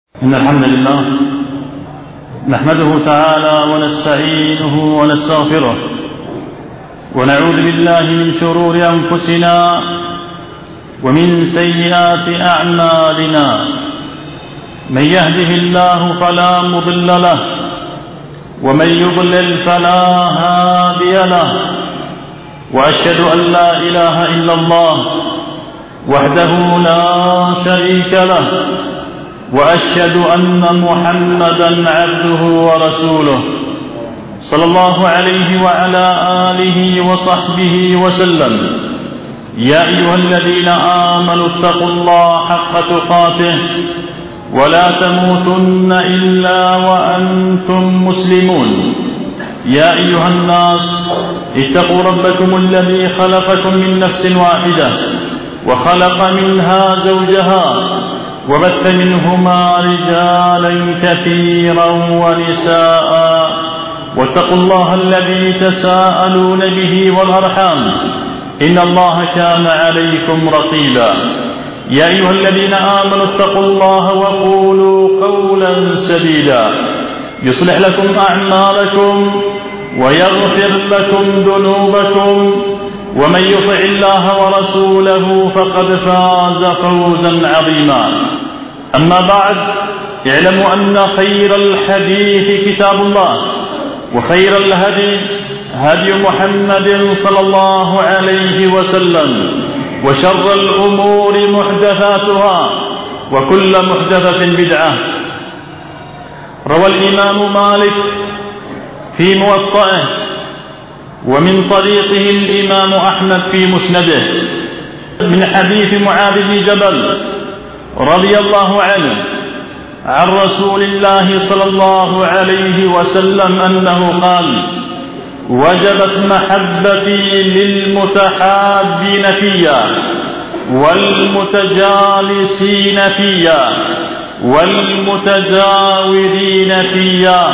إن الحمد لله نحمده تعالى ونستعينه ونستغفره ونعوذ بالله من شرور أنفسنا ومن سيئات أعمالنا. من يهده الله فلا مضل له ومن يضلل فلا هادي له، وأشهد أن لا إله إلا الله وحده لا شريك له، وأشهد أن محمدا عبده ورسوله صلى الله عليه وعلى آله وصحبه وسلم. يا أيها الذين آمنوا اتقوا الله حق تقاته ولا تموتن إلا وأنتم مسلمون. يا أيها الناس اتقوا ربكم الذي خلقكم من نفس واحدة وخلق منها زوجها وبث منهما رجالا كثيرا ونساء، واتقوا الله الذي تساءلون به والأرحام إن الله كان عليكم رقيبا. يا أيها الذين آمنوا اتقوا الله وقولوا قولا سديدا يصلح لكم أعمالكم ويغفر لكم ذنوبكم، ومن يطع الله ورسوله فقد فاز فوزا عظيما. أما بعد، اعلموا أن خير الحديث كتاب الله، وخير الهدي هدي محمد صلى الله عليه وسلم، وشر الأمور محدثاتها وكل محدثة بدعة. روى الإمام مالك في موطئه ومن طريقه الإمام أحمد في مسنده من حديث معاذ بن جبل رضي الله عنه عن رسول الله صلى الله عليه وسلم أنه قال: وجبت محبتي للمتحابين فيا والمتجالسين فيا والمتجاورين فيا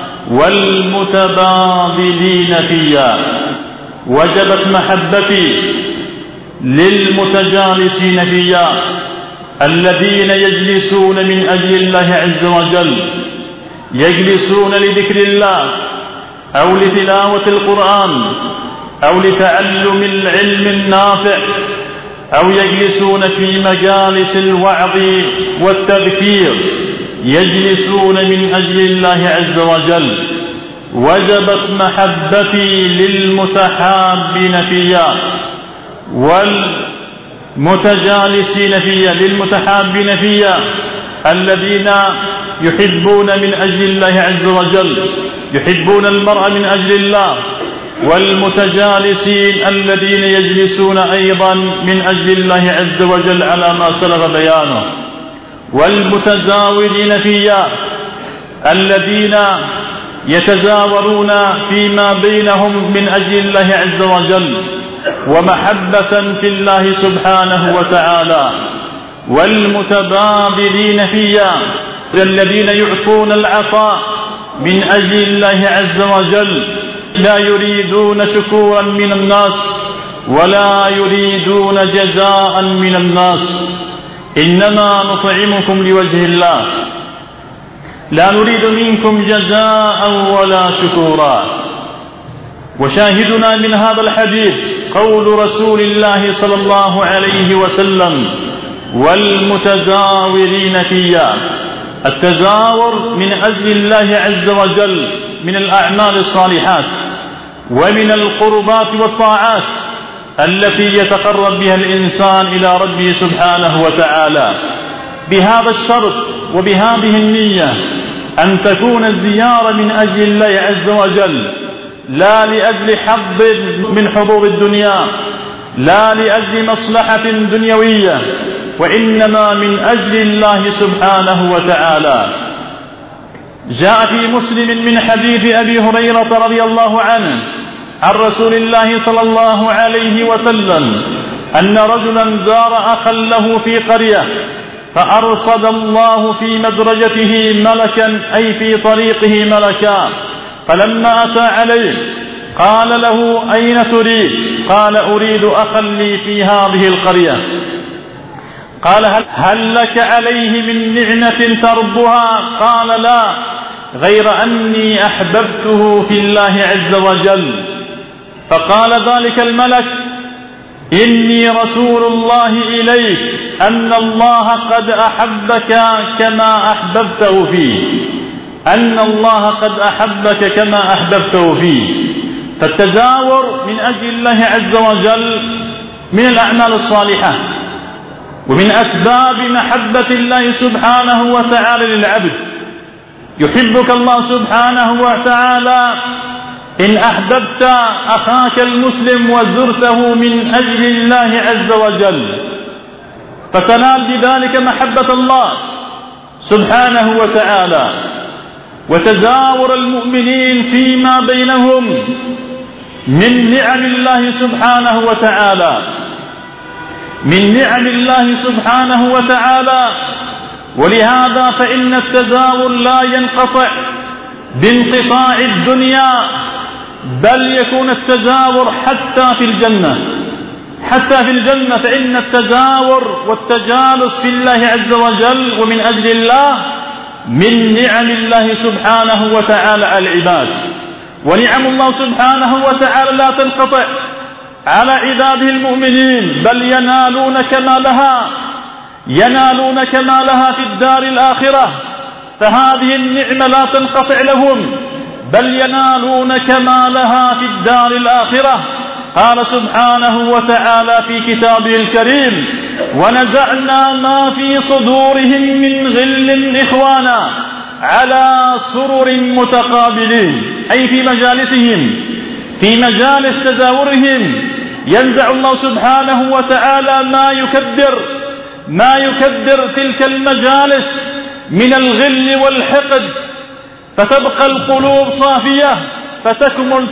والمتبادلين فيا. وجبت محبتي للمتجالسين فيا الذين يجلسون من أجل الله عز وجل، يجلسون لذكر الله أو لتلاوة القرآن أو لتعلم العلم النافع، أو يجلسون في مجالس الوعظ والتذكير، يجلسون من أجل الله عز وجل. وجبت محبتي للمتحابين فيا والمتجالسين فيا، للمتحابين فيا الذين يحبون من أجل الله عز وجل، يحبون المرء من أجل الله، والمتجالسين الذين يجلسون أيضا من أجل الله عز وجل على ما سلف بيانه، والمتزاورين فيا الذين يتزاورون فيما بينهم من أجل الله عز وجل ومحبة في الله سبحانه وتعالى، والمتبادلين فيا الذين يعطون العطاء من أجل الله عز وجل، لا يريدون شكورا من الناس ولا يريدون جزاء من الناس، إنما نطعمكم لوجه الله لا نريد منكم جزاء ولا شكورا. وشاهدنا من هذا الحديث قول رسول الله صلى الله عليه وسلم: والمتزاورين فيا. التزاور من أجل الله عز وجل من الأعمال الصالحات ومن القربات والطاعات التي يتقرب بها الإنسان إلى ربه سبحانه وتعالى، بهذا الشرط وبهذه النية أن تكون الزيارة من أجل الله عز وجل، لا لأجل حظ من حظوظ الدنيا، لا لأجل مصلحة دنيوية، وإنما من أجل الله سبحانه وتعالى. جاء في مسلم من حديث أبي هريرة رضي الله عنه عن رسول الله صلى الله عليه وسلم أن رجلا زار أخا له في قرية، فأرصد الله في مدرجته ملكا، أي في طريقه ملكا، فلما أتى عليه قال له: أين تريد؟ قال: أريد أخا لي في هذه القرية. قال هل لك عليه من نعمة ترضها؟ قال لا، غير أني أحببته في الله عز وجل. فقال ذلك الملك إني رسول الله إليك أن الله قد أحبك كما أحببته فيه، أن الله قد أحبك كما أحببته فيه. فالتزاور من أجل الله عز وجل من الأعمال الصالحة، ومن أسباب محبة الله سبحانه وتعالى للعبد. يحبك الله سبحانه وتعالى إن أحببت أخاك المسلم وزرته من أجل الله عز وجل، فتنال بذلك محبة الله سبحانه وتعالى. وتزاور المؤمنين فيما بينهم من نعم الله سبحانه وتعالى، من نعم الله سبحانه وتعالى. ولهذا فإن التزاور لا ينقطع بانقطاع الدنيا، بل يكون التزاور حتى في الجنة، حتى في الجنة. فإن التزاور والتجالس في الله عز وجل ومن أجل الله من نعم الله سبحانه وتعالى على العباد. ونعم الله سبحانه وتعالى لا تنقطع على عباده المؤمنين، بل ينالون كمالها في الدار الآخرة. فهذه النعمة لا تنقطع لهم، بل ينالون كمالها في الدار الآخرة. قال سبحانه وتعالى في كتابه الكريم ونزعنا ما في صدورهم من غل إخوانا على سرر متقابلين، أي في مجالسهم، في مجالس تزاورهم ينزع الله سبحانه وتعالى ما يكدر تلك المجالس من الغل والحقد، فتبقى القلوب صافية، فتكمل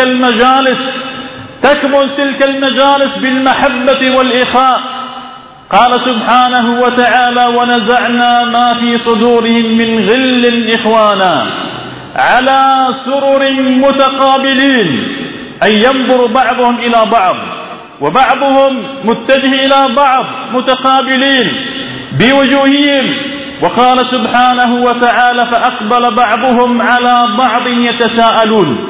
تلك المجالس بالمحبة والإخاء. قال سبحانه وتعالى ونزعنا ما في صدورهم من غل إخوانا على سرر متقابلين، أي ينظر بعضهم إلى بعض وبعضهم متجه إلى بعض متقابلين بوجوههم. وقال سبحانه وتعالى فأقبل بعضهم على بعض يتساءلون،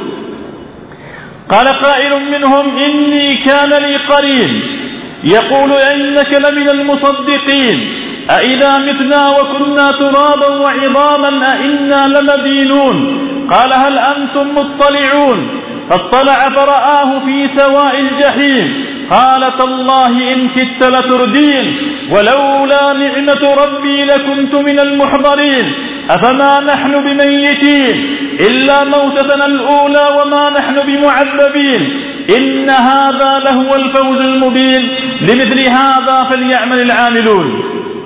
قال قائل منهم إني كان لي قرين يقول إنك لمن المصدقين أإذا متنا وكنا ترابا وعظاما أإنا لمدينون. قال هل أنتم مطلعون؟ فاطلع فرآه في سواء الجحيم قال تالله إن كدت لتردين ولولا نعمة ربي لكنت من المحضرين أفما نحن بميتين إلا موتتنا الأولى وما نحن بمعذبين إن هذا لهو الفوز المبين لمثل هذا فليعمل العاملون.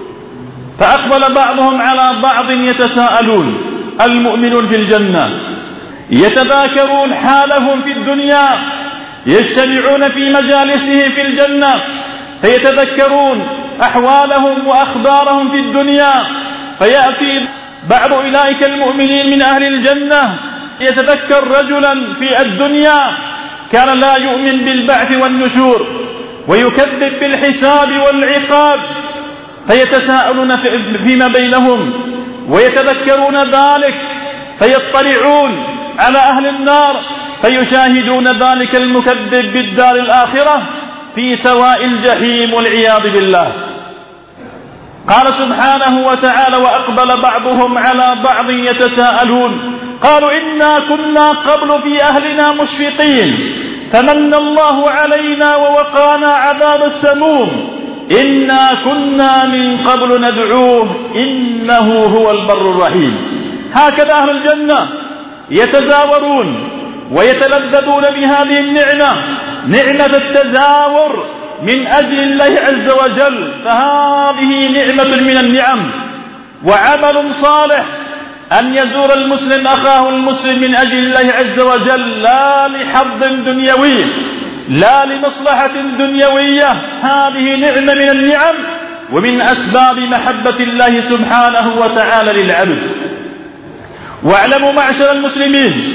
فأقبل بعضهم على بعض يتساءلون. المؤمنون في الجنة يتذاكرون حالهم في الدنيا، يجتمعون في مجالسهم في الجنة فيتذكرون أحوالهم وأخبارهم في الدنيا. فيأتي بعض أولئك المؤمنين من أهل الجنة يتذكر رجلا في الدنيا كان لا يؤمن بالبعث والنشور ويكذب بالحساب والعقاب، فيتساءلون فيما بينهم ويتذكرون ذلك، فيطلعون على أهل النار فيشاهدون ذلك المكذب بالدار الآخرة في سواء الجحيم والعياذ بالله. قال سبحانه وتعالى وأقبل بعضهم على بعض يتساءلون قالوا إنا كنا قبل في أهلنا مشفقين فمن الله علينا ووقانا عذاب السموم إنا كنا من قبل ندعوه إنه هو البر الرحيم. هكذا أهل الجنة يتزاورون ويتلذذون بهذه النعمة، نعمة التزاور من أجل الله عز وجل. فهذه نعمة من النعم وعمل صالح أن يزور المسلم أخاه المسلم من أجل الله عز وجل، لا لحظ دنيوي لا لمصلحة دنيوية. هذه نعمة من النعم ومن أسباب محبة الله سبحانه وتعالى للعبد. واعلموا معشر المسلمين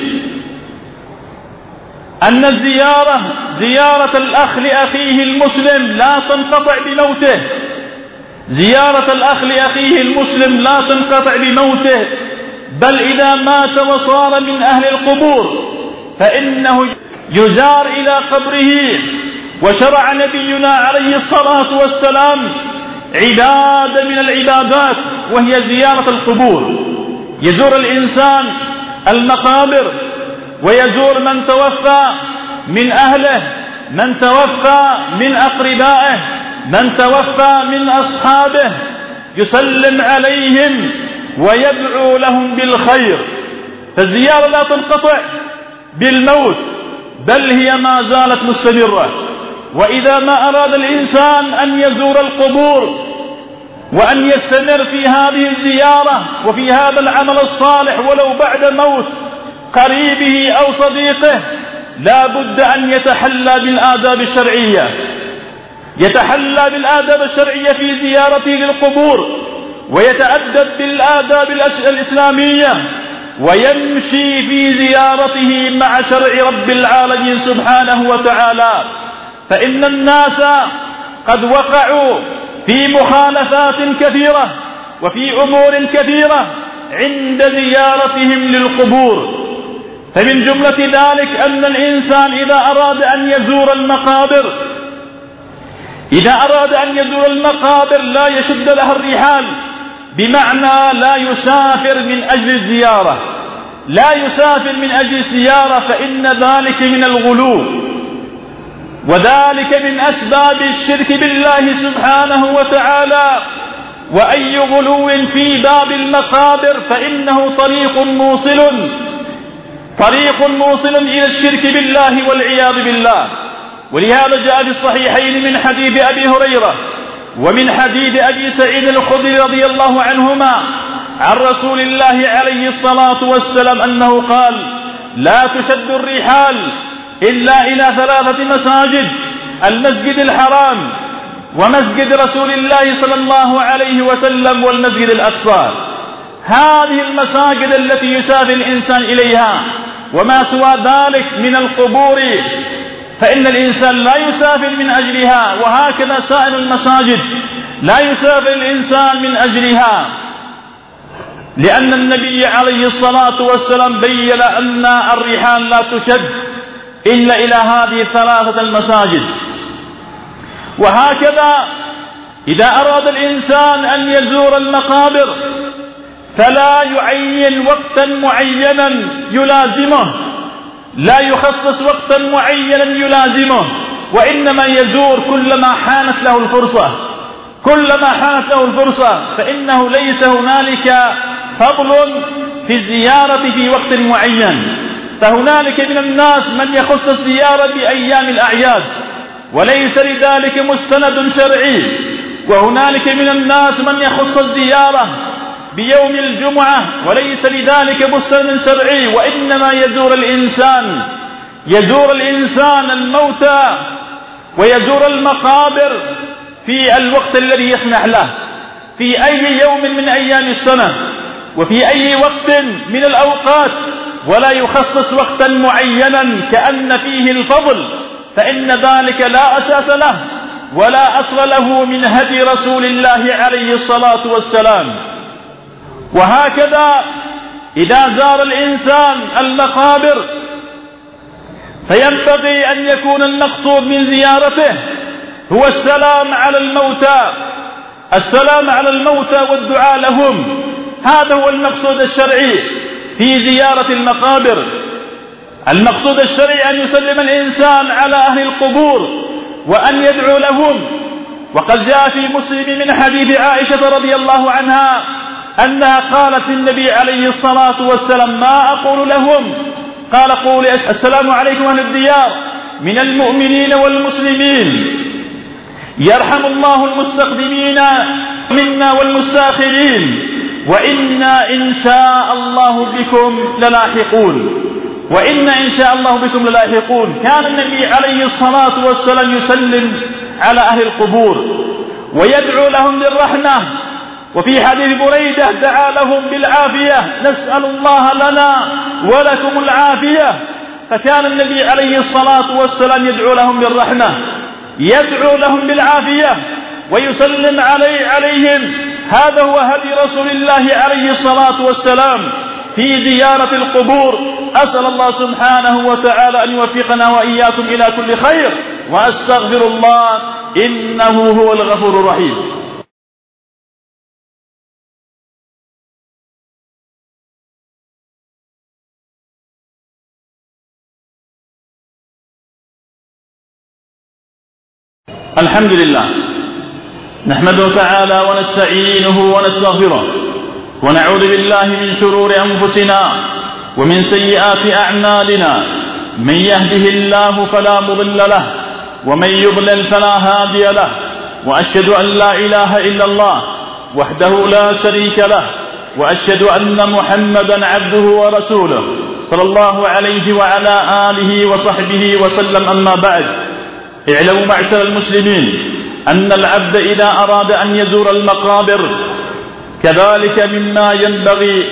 أن زيارة الأخ لأخيه المسلم لا تنقطع بموته، زيارة الأخ لأخيه المسلم لا تنقطع بموته، بل إذا مات وصار من أهل القبور فإنه يزار إلى قبره. وشرع نبينا عليه الصلاة والسلام عبادة من العبادات وهي زيارة القبور. يزور الإنسان المقابر ويزور من توفى من أهله، من توفى من أقربائه، من توفى من أصحابه، يسلم عليهم ويدعو لهم بالخير. فالزيارة لا تنقطع بالموت، بل هي ما زالت مستمرة. وإذا ما أراد الإنسان أن يزور القبور وأن يستمر في هذه الزيارة وفي هذا العمل الصالح ولو بعد موت قريبه أو صديقه، لا بد أن يتحلى بالآداب الشرعية، يتحلى بالآداب الشرعية في زيارته للقبور، ويتأدب بالآداب الإسلامية، ويمشي في زيارته مع شرع رب العالمين سبحانه وتعالى. فإن الناس قد وقعوا في مخالفات كثيرة وفي أمور كثيرة عند زيارتهم للقبور. فمن جملة ذلك أن الإنسان إذا أراد أن يزور المقابر لا يشد لها الرحال، بمعنى لا يسافر من أجل الزيارة، لا يسافر من أجل الزيارة، فإن ذلك من الغلو، وذلك من أسباب الشرك بالله سبحانه وتعالى. وأي غلو في باب المقابر فإنه طريق موصل إلى الشرك بالله والعياذ بالله. ولهذا جاء في الصحيحين من حديث أبي هريرة ومن حديث أبي سعيد الخدري رضي الله عنهما عن رسول الله عليه الصلاة والسلام أنه قال: لا تشد الرحال إلا إلى 3 مساجد: المسجد الحرام، ومسجد رسول الله صلى الله عليه وسلم، والمسجد الأقصى. هذه المساجد التي يسافر الإنسان إليها، وما سوى ذلك من القبور فإن الإنسان لا يسافر من أجلها، وهكذا سائر المساجد لا يسافر الإنسان من أجلها، لأن النبي عليه الصلاة والسلام بين أن الرحال لا تشد إلا إلى هذه 3 المساجد. وهكذا إذا أراد الإنسان أن يزور المقابر فلا يعين وقتا معينا يلازمه، لا يخصص وقتا معينا يلازمه، وإنما يزور كلما حانت له الفرصة، فإنه ليس هنالك فضل في الزيارة في وقت معين. فهنالك من الناس من يخص الزيارة بأيام الأعياد وليس لذلك مستند شرعي، وهنالك من الناس من يخص الزيارة بيوم الجمعة وليس لذلك مستند شرعي، وإنما يزور الإنسان الموتى ويزور المقابر في الوقت الذي يسمح له، في أي يوم من أيام السنة وفي أي وقت من الأوقات، ولا يخصص وقتا معينا كأن فيه الفضل، فإن ذلك لا أساس له ولا أصل له من هدي رسول الله عليه الصلاة والسلام. وهكذا إذا زار الإنسان المقابر فينبغي أن يكون المقصود من زيارته هو السلام على الموتى والدعاء لهم. هذا هو المقصود الشرعي في زيارة المقابر. المقصود الشرعي أن يسلم الإنسان على أهل القبور وأن يدعو لهم. وقد جاء في مسلم من حديث عائشة رضي الله عنها أنها قالت للنبي عليه الصلاة والسلام: ما أقول لهم؟ قال: قولي السلام عليكم أهل الديار من المؤمنين والمسلمين، يرحم الله المستقدمين منا والمستاخرين، وإنا إن شاء الله بكم للاحقون. كان النبي عليه الصلاة والسلام يسلم على أهل القبور ويدعو لهم بالرحمة. وفي حديث بريدة دعا لهم بالعافية: نسأل الله لنا ولكم العافية. فكان النبي عليه الصلاة والسلام يدعو لهم بالرحمة، يدعو لهم بالعافية، ويسلم عليهم. هذا هو هدي رسول الله عليه الصلاة والسلام في زيارة القبور. أسأل الله سبحانه وتعالى أن يوفقنا وإياكم إلى كل خير، وأستغفر الله إنه هو الغفور الرحيم. الحمد لله، نحمده تعالى ونستعينه ونستغفره، ونعوذ بالله من شرور أنفسنا ومن سيئات أعمالنا. من يهده الله فلا مضل له، ومن يضلل فلا هادي له، وأشهد أن لا إله إلا الله وحده لا شريك له، وأشهد أن محمدا عبده ورسوله صلى الله عليه وعلى آله وصحبه وسلم. أما بعد، اعلموا معشر المسلمين أن العبد إذا أراد أن يزور المقابر كذلك مما ينبغي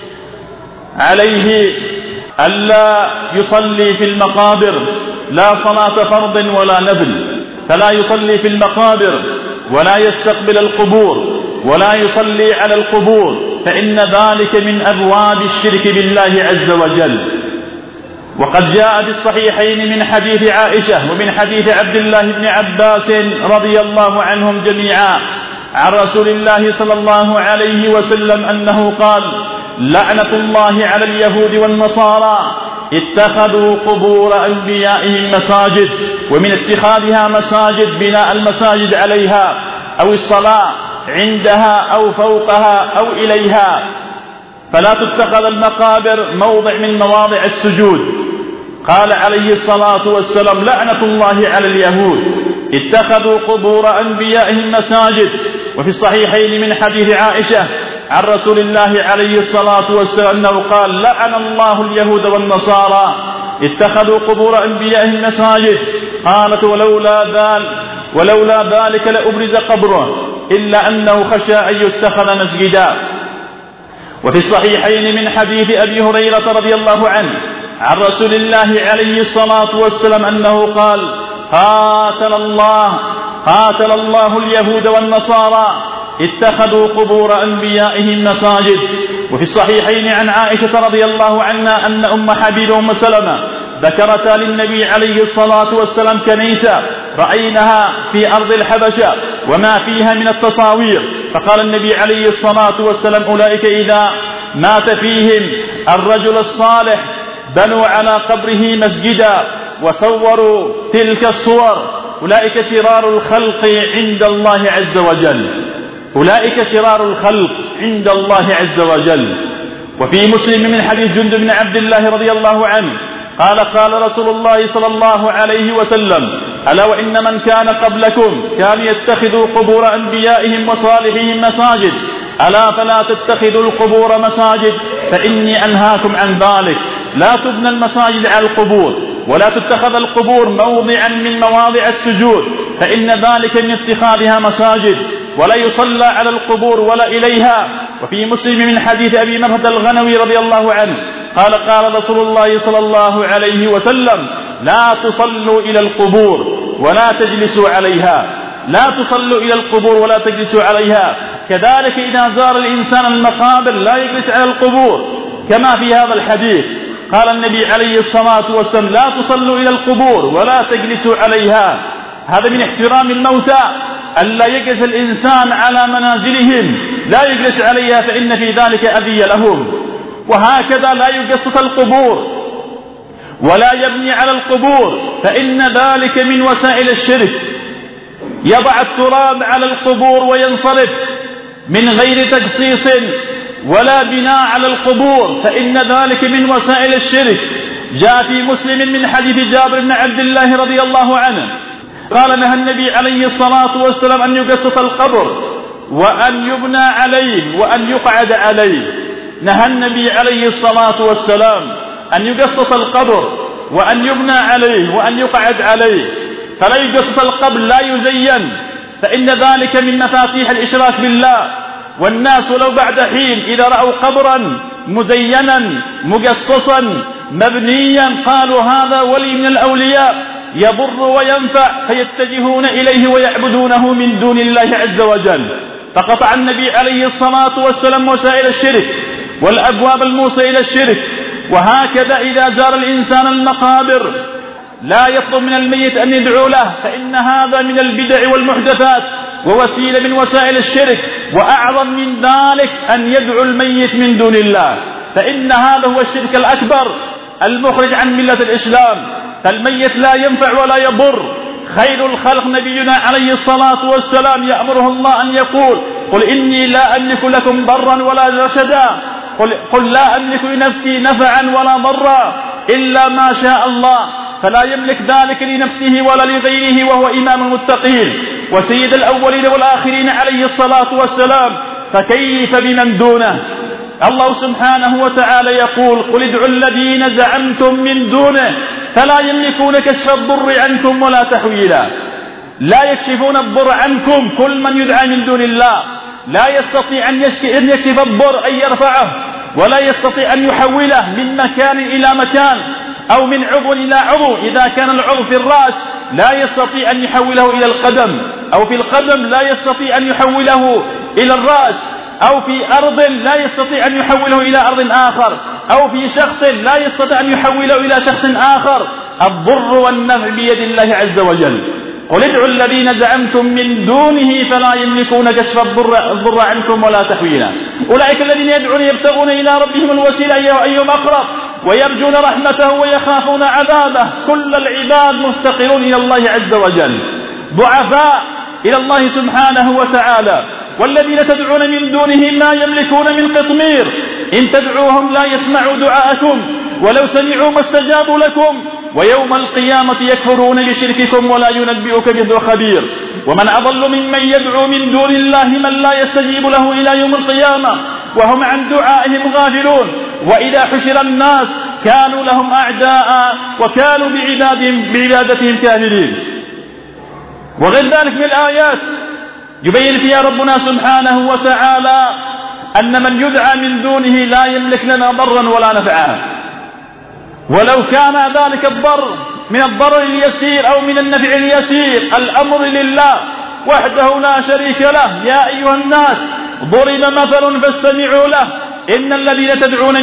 عليه ألا يصلي في المقابر لا صلاة فرض ولا نفل، فلا يصلي في المقابر ولا يستقبل القبور ولا يصلي على القبور، فإن ذلك من أبواب الشرك بالله عز وجل. وقد جاء في الصحيحين من حديث عائشة ومن حديث عبد الله بن عباس رضي الله عنهم جميعا عن رسول الله صلى الله عليه وسلم أنه قال: لعنة الله على اليهود والنصارى اتخذوا قبور أنبيائهم مساجد. ومن اتخاذها مساجد بناء المساجد عليها أو الصلاة عندها أو فوقها أو إليها، فلا تتخذ المقابر موضع من مواضع السجود. قال عليه الصلاة والسلام: لعنة الله على اليهود اتخذوا قبور أنبيائهم مساجد. وفي الصحيحين من حديث عائشة عن رسول الله عليه الصلاة والسلام أنه قال: لعن الله اليهود والنصارى اتخذوا قبور أنبيائهم مساجد. قالت: ولولا ذلك لأبرز قبره إلا أنه خشى أن يتخذ مسجدا. وفي الصحيحين من حديث أبي هريرة رضي الله عنه عن رسول الله عليه الصلاة والسلام أنه قال: قاتل الله اليهود والنصارى اتخذوا قبور أنبيائهم مساجد. وفي الصحيحين عن عائشة رضي الله عنها أن أم حبيبة وأم سلمة ذكرتا للنبي عليه الصلاة والسلام كنيسة رأيناها في أرض الحبشة وما فيها من التصاوير، فقال النبي عليه الصلاة والسلام: أولئك إذا مات فيهم الرجل الصالح بنوا على قبره مسجدا وصوروا تلك الصور، أولئك شرار الخلق عند الله عز وجل. أولئك شرار الخلق عند الله عز وجل. وفي مسلم من حديث جندب بن عبد الله رضي الله عنه قال رسول الله صلى الله عليه وسلم: ألا وإن من كان قبلكم كانوا يتخذوا قبور أنبيائهم وصالحهم مساجد، ألا فلا تتخذوا القبور مساجد فإني أنهاكم عن ذلك. لا تبنى المساجد على القبور، ولا تتخذ القبور موضعا من مواضع السجود، فإن ذلك من اتخاذها مساجد، ولا يصلى على القبور ولا إليها. وفي مسلم من حديث أبي مرة الغنوي رضي الله عنه قال رسول الله صلى الله عليه وسلم: لا تصلوا إلى القبور ولا تجلسوا عليها. لا تصلوا إلى القبور ولا تجلسوا عليها. كذلك إذا زار الإنسان المقابر لا يجلس على القبور، كما في هذا الحديث قال النبي عليه الصلاة والسلام: لا تصلوا إلى القبور ولا تجلسوا عليها. هذا من احترام الموتى، ألا يجلس الإنسان على منازلهم، لا يجلس عليها فإن في ذلك أذية لهم. وهكذا لا يجسس القبور ولا يبني على القبور، فإن ذلك من وسائل الشرك. يضع التراب على القبور وينصرف من غير تجسيس ولا بناء على القبور، فإن ذلك من وسائل الشرك. جاء في مسلم من حديث جابر بن عبد الله رضي الله عنه قال: نهى النبي عليه الصلاة والسلام أن يجسس القبر وأن يبنى عليه وأن يقعد عليه. نهى النبي عليه الصلاة والسلام أن يجسس القبر وأن يبنى عليه وأن يقعد عليه. فلا يجسس القبر، لا يزين، فإن ذلك من مفاتيح الإشراك بالله. والناس لو بعد حين إذا رأوا قبرا مزينا مجسسا مبنيا قالوا هذا ولي من الأولياء، يضر وينفع فيتجهون إليه ويعبدونه من دون الله عز وجل. فقطع النبي عليه الصلاة والسلام وسائل الشرك والأبواب الموصلة إلى الشرك. وهكذا إذا زار الإنسان المقابر لا يطلب من الميت أن يدعو له، فإن هذا من البدع والمحدثات ووسيلة من وسائل الشرك. وأعظم من ذلك أن يدعو الميت من دون الله، فإن هذا هو الشرك الأكبر المخرج عن ملة الإسلام. فالميت لا ينفع ولا يضر. خير الخلق نبينا عليه الصلاة والسلام يأمره الله أن يقول: قل إني لا أملك لكم ضرا ولا رشدا، قل لا أملك لنفسي نفعا ولا ضرا إلا ما شاء الله. فلا يملك ذلك لنفسه ولا لغيره، وهو إمام المتقين وسيد الأولين والآخرين عليه الصلاة والسلام، فكيف بمن دونه؟ الله سبحانه وتعالى يقول: قل ادعوا الذين زعمتم من دونه فلا يملكون كشف الضر عنكم ولا تحويلا. لا يكشفون الضر عنكم. كل من يدعى من دون الله لا يستطيع أن يكشف الضر، أن يرفعه، ولا يستطيع أن يحوله من مكان إلى مكان أو من عضو إلى عضو. إذا كان العضو في الرأس لا يستطيع أن يحوله إلى القدم، أو في القدم لا يستطيع أن يحوله إلى الرأس، أو في أرض لا يستطيع أن يحوله إلى أرض آخر، أو في شخص لا يستطيع أن يحوله إلى شخص آخر. الضر والنفع بيد الله عز وجل. قل ادعوا الذين زعمتم من دونه فلا يملكون كشف الضر عنكم ولا تحويلا. أولئك الذين يدعون يبتغون إلى ربهم الوسيلة أيهم أقرب ويرجون رحمته ويخافون عذابه. كل العباد مفتقرون إلى الله عز وجل، ضعفاء إلى الله سبحانه وتعالى. والذين تدعون من دونه لا يملكون من قطمير، إن تدعوهم لا يسمعوا دعاءكم ولو سمعوا ما استجابوا لكم، ويوم القيامة يكفرون بشرككم ولا ينبئك مثل خبير. ومن أضل ممن يدعو من دون الله من لا يستجيب له إلى يوم القيامة وهم عن دعائهم غافلون. وإذا حشر الناس كانوا لهم أعداء وكانوا بعبادتهم كافرين. وغير ذلك من الآيات يبين فيها ربنا سبحانه وتعالى أن من يدعى من دونه لا يملك لنا ضرا ولا نفعا، ولو كان ذلك الضر من الضرر اليسير أو من النفع اليسير. الأمر لله وحده لا شريك له. يا أيها الناس ضرب مثل فاستمعوا له إن الذين تدعون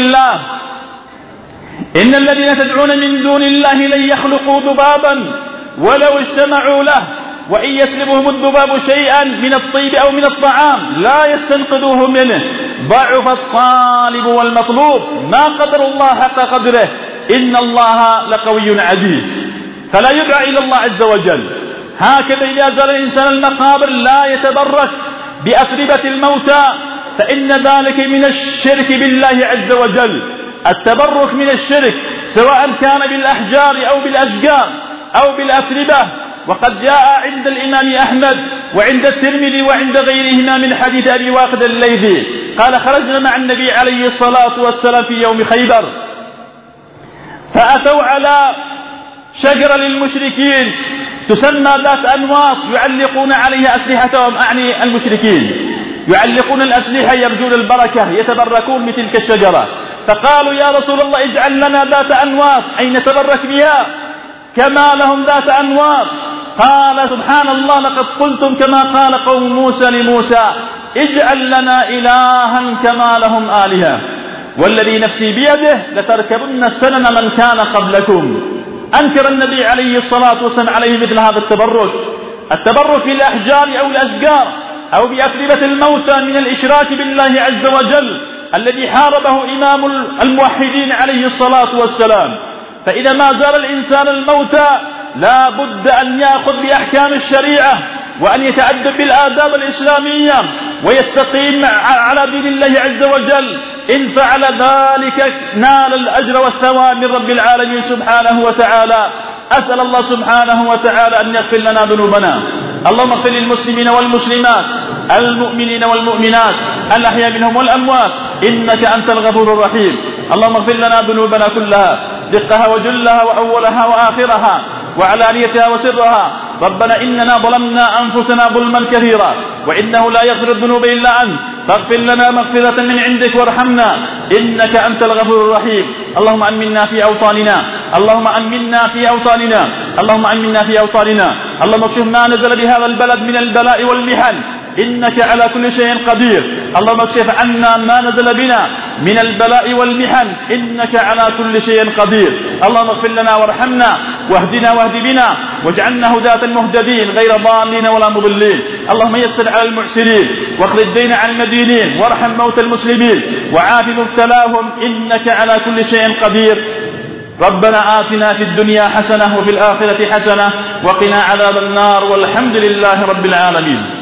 من دون الله لن يخلقوا ذبابا ولو اجتمعوا له، وإن يسلبهم الذباب شيئا من الطيب أو من الطعام لا يستنقذوه منه، ضعف الطالب والمطلوب، ما قدر الله حق قدره، إن الله لقوي عزيز. فلا يدعى إلى الله عز وجل. هكذا إذا زار الإنسان المقابر لا يتبرك بأتربة الموتى، فإن ذلك من الشرك بالله عز وجل. التبرك من الشرك سواء كان بالأحجار أو بالأشجار أو بالأتربة. وقد جاء عند الإمام أحمد وعند الترمذي وعند غيرهما من حديث أبي واقد الليثي قال: خرجنا مع النبي عليه الصلاة والسلام في يوم خيبر، فأتوا على شجرة للمشركين تسمى ذات أنواط يعلقون عليها أسلحتهم، أعني المشركين يعلقون الأسلحة يرجون البركة، يتبركون بتلك الشجرة. فقالوا: يا رسول الله اجعل لنا ذات أنواط أي نتبرك بها كما لهم ذات أنواط. قال: سبحان الله، لقد قلتم كما قال قوم موسى لموسى اجعل لنا إلها كما لهم آلهة، والذي نفسي بيده لتركبن سنن من كان قبلكم. أنكر النبي عليه الصلاة والسلام عليه مثل هذا التبرك بالأحجار أو الأشجار أو بأتربة الموتى من الإشراك بالله عز وجل الذي حاربه إمام الموحدين عليه الصلاة والسلام. فإذا ما زال الإنسان الموتى لا بد أن يأخذ بأحكام الشريعة وأن يتأدب بالآداب الإسلامية ويستقيم على دين الله عز وجل. إن فعل ذلك نال الأجر والثواب من رب العالمين سبحانه وتعالى. أسأل الله سبحانه وتعالى أن يغفر لنا ذنوبنا. اللهم اغفر للمسلمين والمسلمات، المؤمنين والمؤمنات، الأحياء منهم والأموات، إنك أنت الغفور الرحيم. اللهم اغفر لنا ذنوبنا كلها، دقها وجلها وأولها وآخرها وعلانيتها وسرها. ربنا إننا ظلمنا أنفسنا ظلما كثيرا وإنه لا يغفر الذنوب إلا أنت، فاغفر لنا مغفرة من عندك وارحمنا إنك أنت الغفور الرحيم. اللهم أمنا في أوطاننا، اللهم أمنا في أوطاننا، اللهم أمنا في أوطاننا، اللهم اكشف ما نزل بهذا البلد من البلاء والمحن، إنك على كل شيء قدير. اللهم اكشف عنا ما نزل بنا من البلاء والمحن، إنك على كل شيء قدير. اللهم اغفر لنا وارحمنا واهدنا واهد بنا واجعلنا هداة مهتدين غير ضالين ولا مضلين. اللهم يسر على المعسرين واقض الدين عن المدينين وارحم موتى المسلمين وعاف مبتلاهم، إنك على كل شيء قدير. ربنا آتنا في الدنيا حسنة وفي الآخرة حسنة وقنا عذاب النار، والحمد لله رب العالمين.